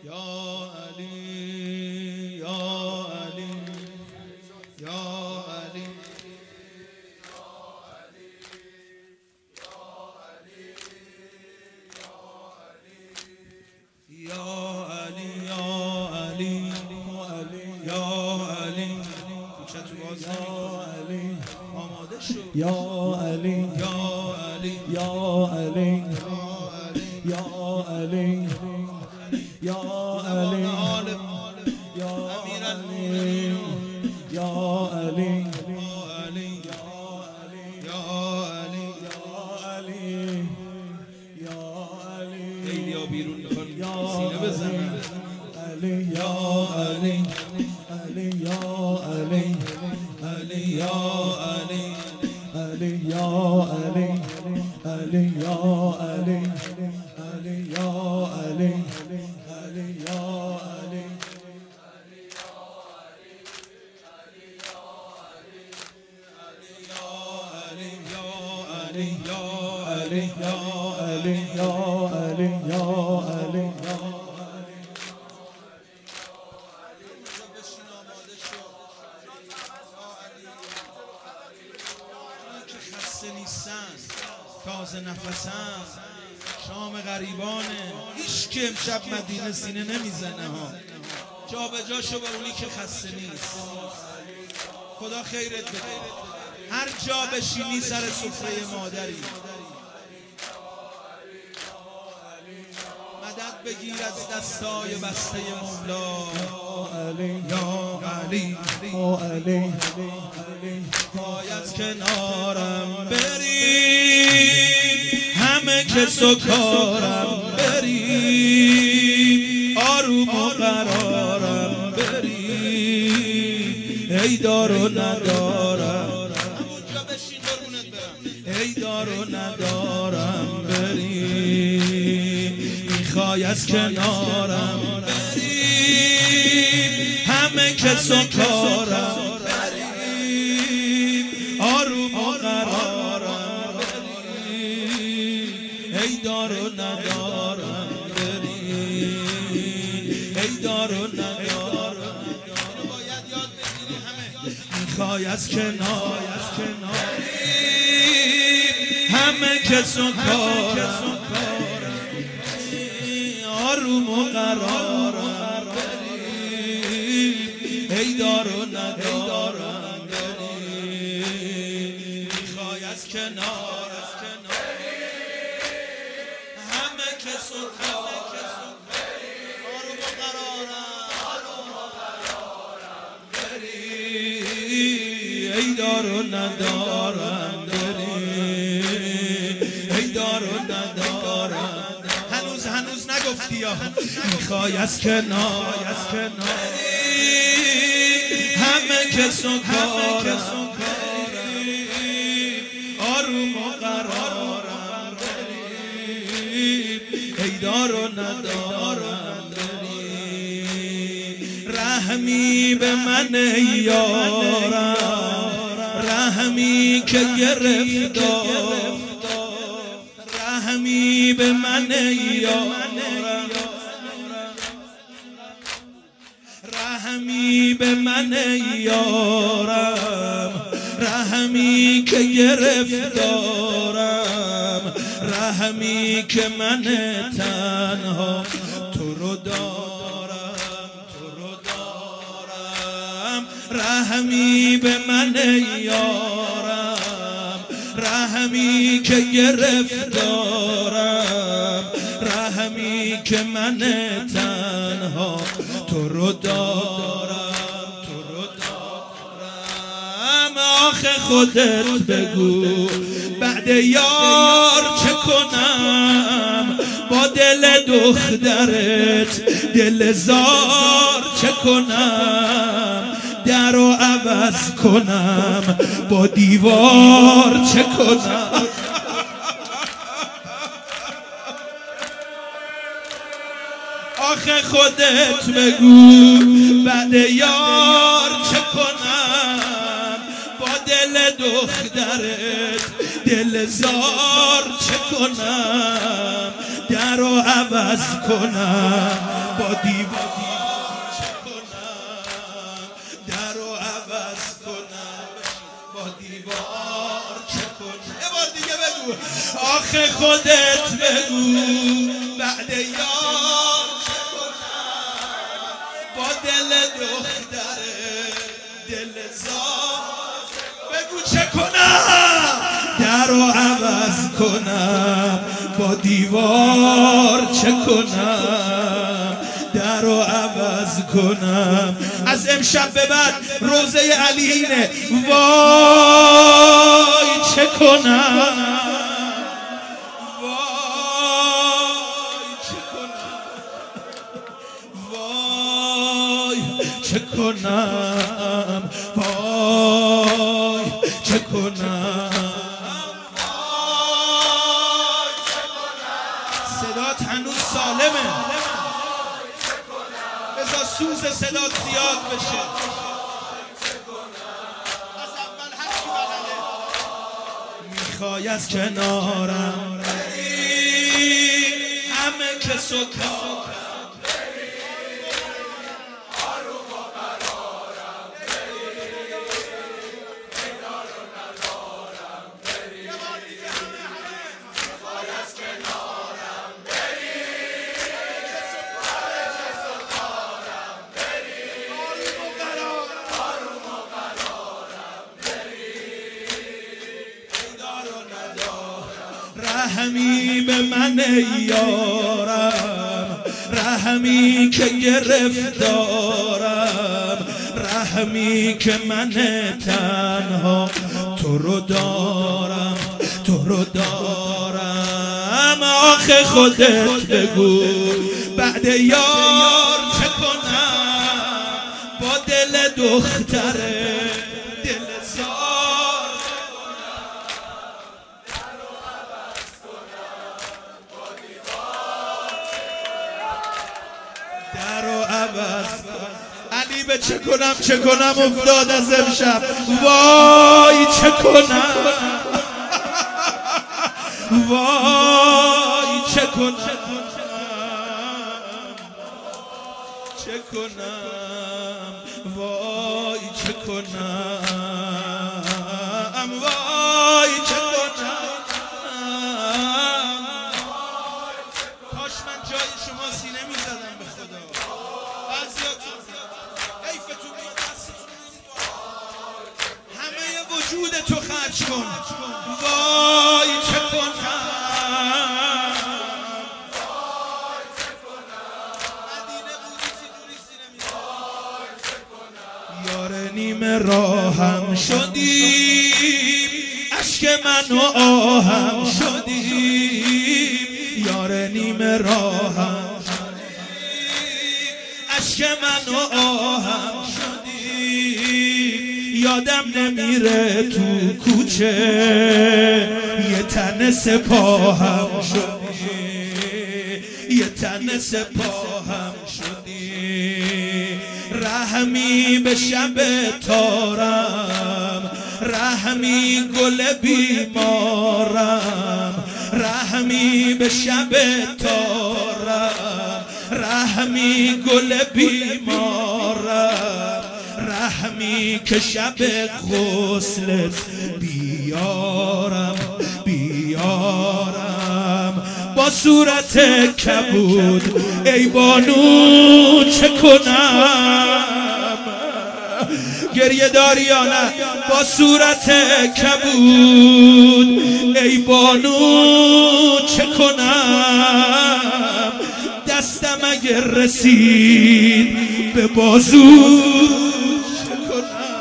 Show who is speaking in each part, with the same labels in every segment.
Speaker 1: یا علی یا علی یا علی یا علی یا علی یا علی کوچه تو باز نمی‌کنی آماده شو
Speaker 2: یا علی
Speaker 1: یا علی
Speaker 2: یا علی یا علی یا علی یا علی یا علی
Speaker 1: خیلی ها بیرون میخوان سینه بزنن
Speaker 2: علی یا علی علی یا علی علی یا علی علی یا علی علی یا علی علی یا علی علی یا علی علی یا علی یا علی یا علی
Speaker 1: خسته نیستن تازه نفسن شام غریبانه هیچ که امشب مدینه سینه نمیزنه ها جا به جا شو به اونی که خسته نیست خدا خیرت بده هر جا بشینی سر سفره مادری مدد بگیر از دستای بسته مولا یا علی
Speaker 2: علی
Speaker 1: باید کنارم بری همه که سکارم بری آروم و قرارم بری ای دار و ندارم همونجا بشین قربونت برم ای دار و ندارم بری میخوای از کنارم بری همه که سکارم آروم و قرارم بری ای دار و ندارم بری ای دار و ندارم اینو باید یاد بگیری همه میخوای از کنار همه که سکارم آروم و قرارم بری ای دار و ندارم از کنار همه که سرخار آروم و قرارم بری ای دار و ندارم بری ای دار و ندارم هنوز نگفتی یا میخوای از کنار همه که سرخار آروم و قرارم بری ای دار و ندارم بری رحمی به من یارم رحمی که گرفتار رحمی به من یارم رحمی به من یارم رحمی که گرفتارم رحمی که من تنها تو رو دارم رحمی به من یارم رحمی که گرفتارم رحمی که من تنها تو رو دارم آخه خودت بگو بعد یار چه کنم با دل دخترت دل زار چه کنم در و عوض کنم با دیوار چه کنم آخه خودت بگو بعد یار چه کنم با دل دخترت دل زار چه کنم در و عوض کنم با دیوار چه کنم در و عوض کنم با دیوار چه کنم یه بار دیگه بگو آخه خودت بگو بعد یار چه کنم با دل دختره دل زار بگو چه کنم در و عوض کنم با دیوار چه کنم در و عوض کنم از امشب به بعد روزه علیینه وای چه کنم وای چه کنم وای چه کنم وای چه کنم صدات هنوز سالمه بذار سوز صدات زیاد بشه از اول هرچی بلده میخوای از کنارم بری همه که سکارم رحمی به من یارم رحمی که گرفتارم رحمی که من تنها تو رو دارم تو رو دارم آخه خودت بگو بعد یار چه کنم با دل دختره دل زار در و عوض علی به چه کنم افتاد از امشب وای چه کنم وای چه کنم چه کنم وای چه کنم وای چه کنم کاش من جای شما سینه میزدم به خدا بعضیاتون حیفتون میاد دستتون همه وجود تو خرج کن وای چه کنم یار نیمه راهم شدیم اشک من و آهم شدیم یار نیمه راهم اشک من و آهم شدیم یادم نمیره تو کوچه یه تن سپاهم شدی یه تن سپاهم شدی رحمی به شب تارم رحمی گل بیمارم رحمی به شب تارم رحمی گل بیمارم رحمی که شب غسلت بیارم بیارم با صورت کبود ای بانو چه کنم گریه داری یا نه با صورت کبود ای بانو چه کنم دستم اگر رسید به بازو چه کنم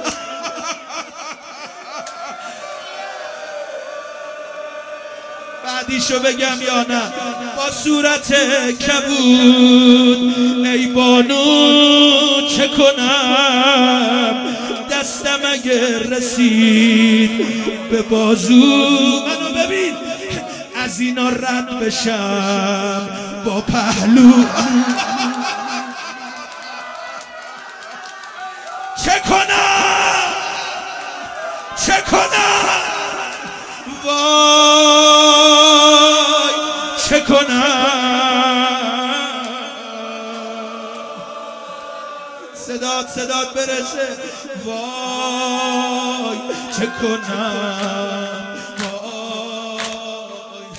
Speaker 1: بعدیشو بگم یا نه با صورت کبود ای بانو چه کنم دستم اگر رسید به بازو منو ببین از اینا رد بشم با پهلو چه کنم چه کنم وای چه کنم صدات برسه. وای چه کنم، وای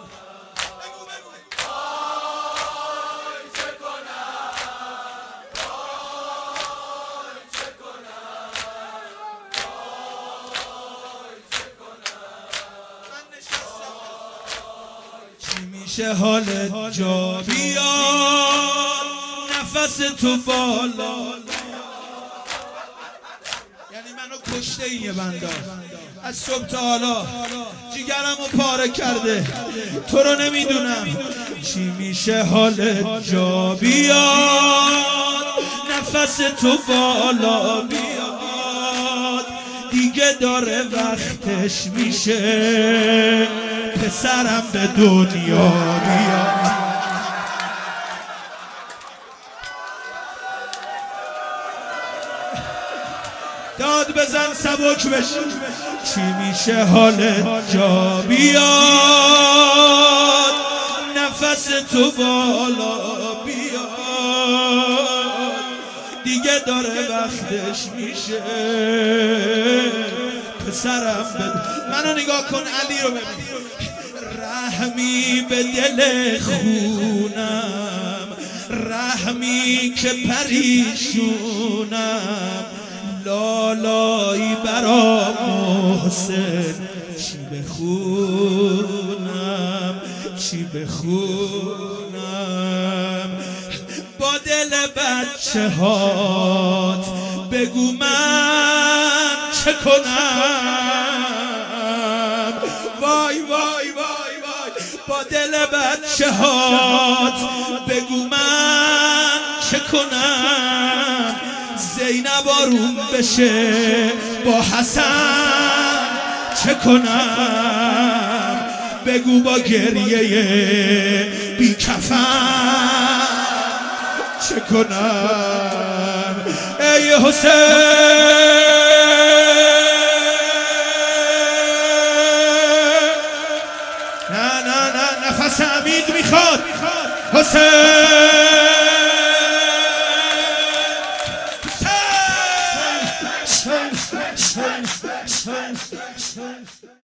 Speaker 1: چی میشه حالت جا بیاد، نفس تو بالا. یعنی منو کشته این یه بنده از صبح تا حالا، جیگرمو پاره کرده، تو رو نمیدونم. چی میشه حالت جا بیاد، نفس تو بالا بیاد، دیگه داره وقتش میشه پسرم به دنیا بیاد. داد بزن سبک بشی. چی میشه حالت جا بیاد، نفس تو بالا بیاد، دیگه داره وقتش میشه پسرم منو نگاه کن، علی رو ببین. رحمی به دل خونم، رحمی که پریشونم، لالایی برا محسن، چی بخونم چی بخونم. با دل بچه هات بگو من چه کنم. وای وای وای وای با دل بچه هات بگو من چه کنم. زینب آروم بشه با حسن چه کنم. بگو با گریه بی کفن چه کنم. ای حسین نه نه نه، نفس عمید میخواد. حسین